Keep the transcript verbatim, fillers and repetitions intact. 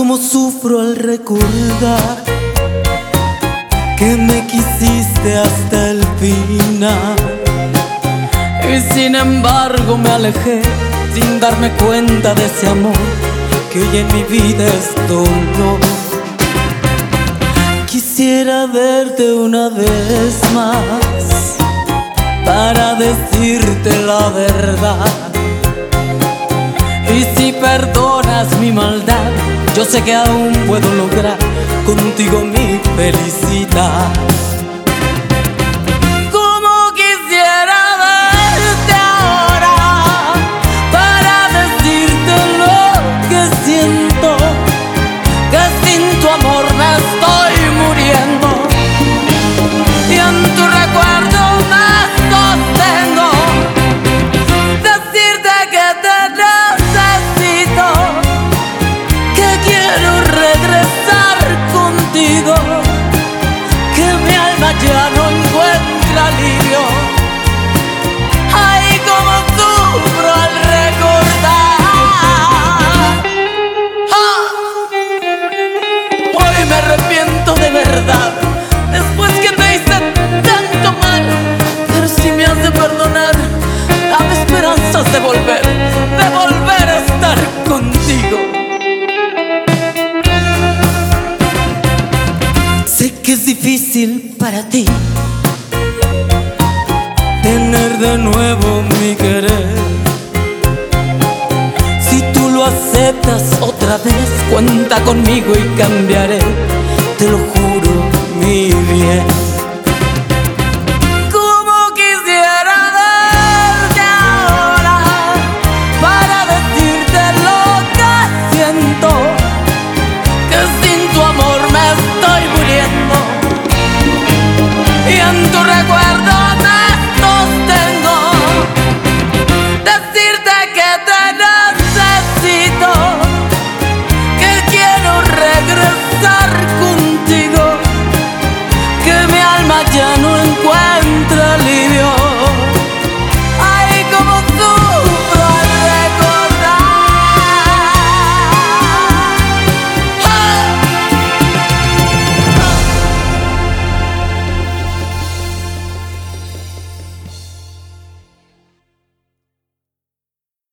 cómo sufro al recordar que me quisiste hasta el final. Y sin embargo me alejé sin darme cuenta de ese amor que hoy en mi vida es dolor. Quisiera verte una vez más para decirte la verdad. Y si perdonas mi maldad, yo sé que aún puedo lograr contigo mi felicidad. Como quisiera verte ahora para decirte lo que siento, que sin tu amor me estoy muriendo y en tu recuerdo me sostengo. Decirte que te necesito, que quiero regresar contigo, que mi alma ya no encuentra alivio. Ay, como sufro al recordar. ¡Ah! Hoy me arrepiento de verdad, después que te hice tanto mal. Pero si me has de perdonar, dame esperanzas de volver, de volver a estar contigo. Sé que es difícil para ti tener de nuevo mi querer. Si tú lo aceptas otra vez, cuenta conmigo y cambiaré. Te lo